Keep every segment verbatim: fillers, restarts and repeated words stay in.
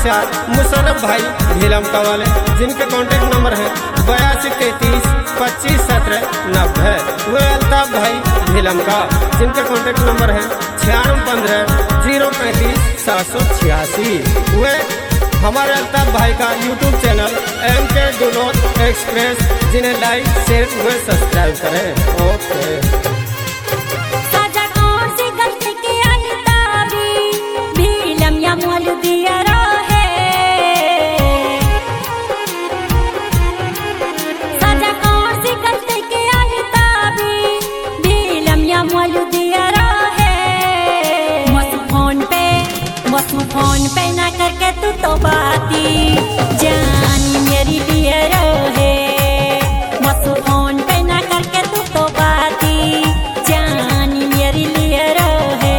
समाचार मुशर्रफ भाई भीलम का वाले, जिनके कॉन्टेक्ट नंबर है बयासी तैतीस पच्चीस सत्रह नब्बे। वे अल्ताफ भाई भीलम का, जिनके कॉन्टेक्ट नंबर है छियानवे पंद्रह जीरो पैंतीस सात सौ छियासी। वे हमारे अल्ताफ भाई का यूट्यूब चैनल एम के डुनोट एक्सप्रेस, जिन्हें लाइक शेयर व सब्सक्राइब करें। ओके। फोन पे ना करके तू तो बाती जानी मेरी डियर है। मसू फोन पे ना करके तू तो बाती जानी मेरी डियर है।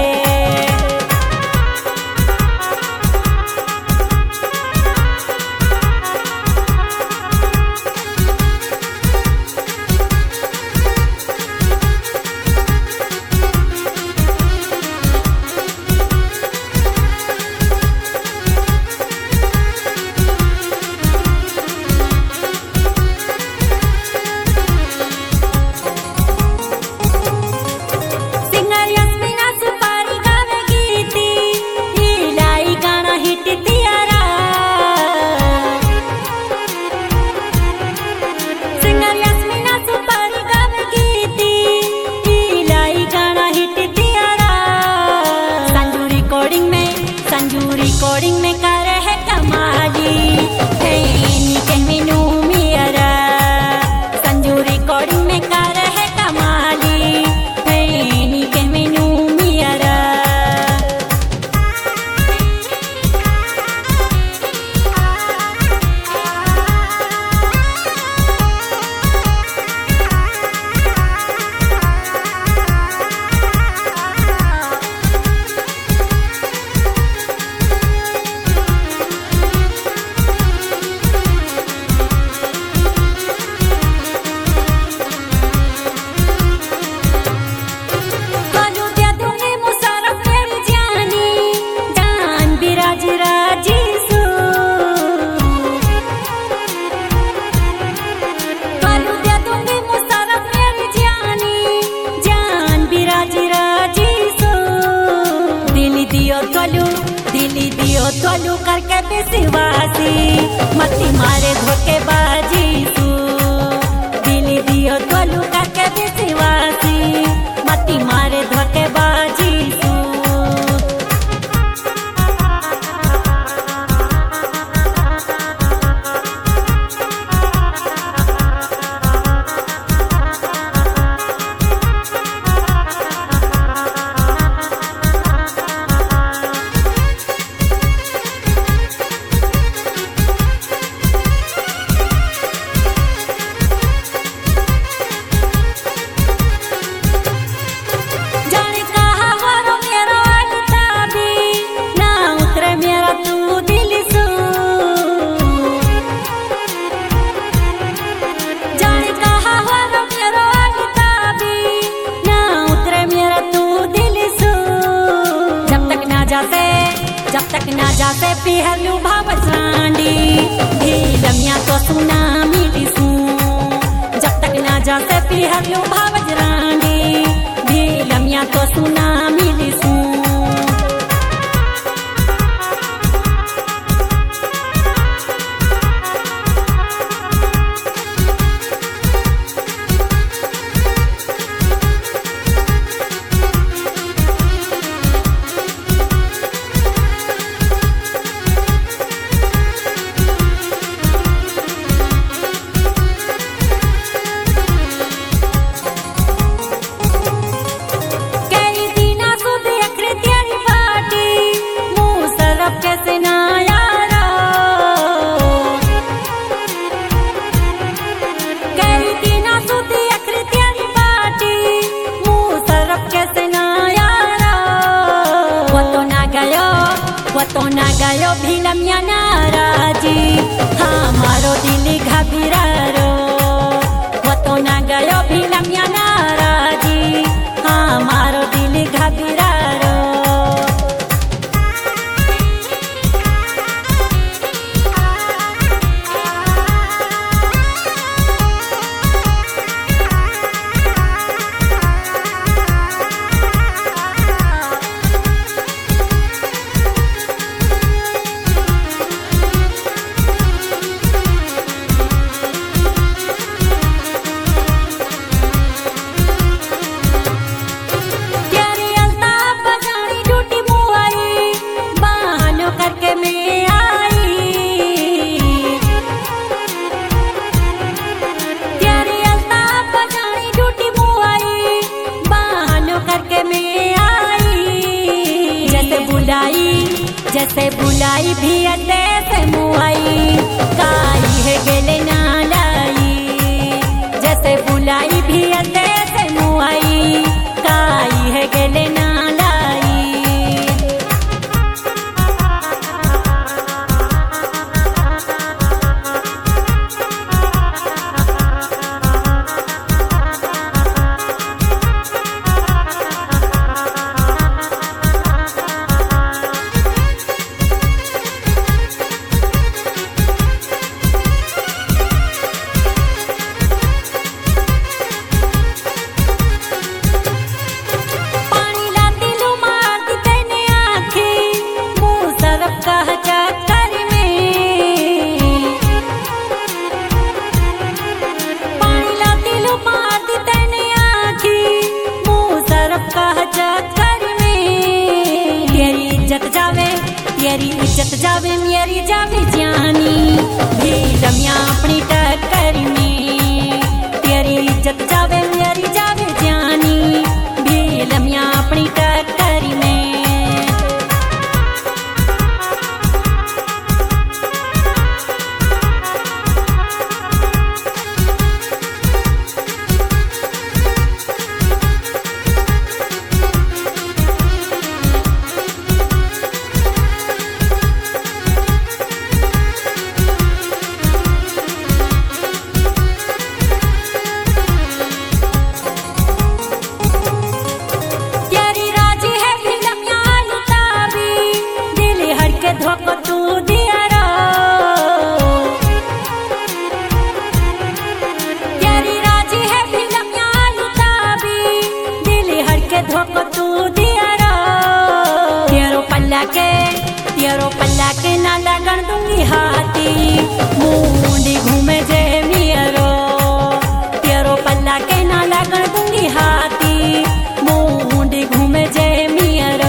रिकॉर्डिंग में कर है कमाली है कहमीनू मियरा। संजू रिकॉर्डिंग में कर है कमाली है कहमीनू मियरा। दिली दियो तोलू करके विश्वासी मती मारे धोखेबाजी सू। दिली दियो तोलू करके विश्वासी मती मारे धोखेबाजी सू। जब तक ना जाते पिहलू भावसांडी भीलमिया तो सुना मिली सू। जब तक ना जाते पिहलू भावजरांडी भीलमिया तो सुना मिली सू। वो तो ना गयो भीलमिया नाराजी हमारो दिल घबरारो। वो तो ना गयो भीलमिया नाराजी हमारो दिल घबरारो। जैसे बुलाई भी अते से मुआई काई है गेले ना लाई। जैसे बुलाई भी अते से मुआई काई है गेले ना लाई। तेरी इज्जत जावे मेरी जावे जानी भी रमिया अपनी टक्कर में। तेरी इज्जत जावे मेरी जावे जानी भी रमिया अपनी टक्कर में। धोखो तू दिया रो तेरी राजी है फिल्म लुताबी दिल हर के धोखो तू दिया रो। तेरो पल्ला के तेरो पल्ला के ना लगन दूंगी हाथी मुंडी घूमे जे मियरो। तेरो पल्ला के ना लगन दूंगी हाथी मुंडी घूमे जे मियरो।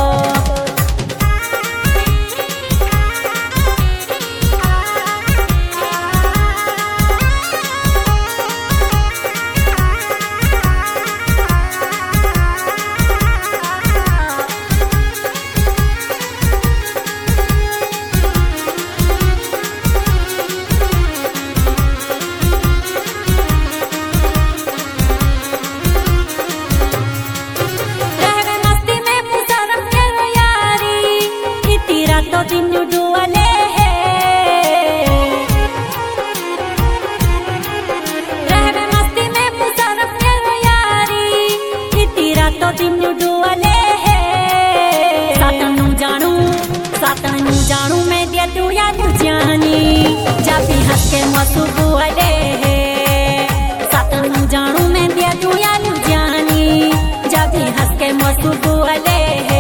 तो दिन डुअले है रहवे मस्ती में मुसरफ करो यारी इतीरा तो दिन डुअले है। सातन नू जानू सातन नू जानू मैं दिया तू या तू जानी जब भी हंस के मसू बुअले है। सातन नू जानू मैं दिया तू या तू जानी जब भी हंस के मसू बुअले है।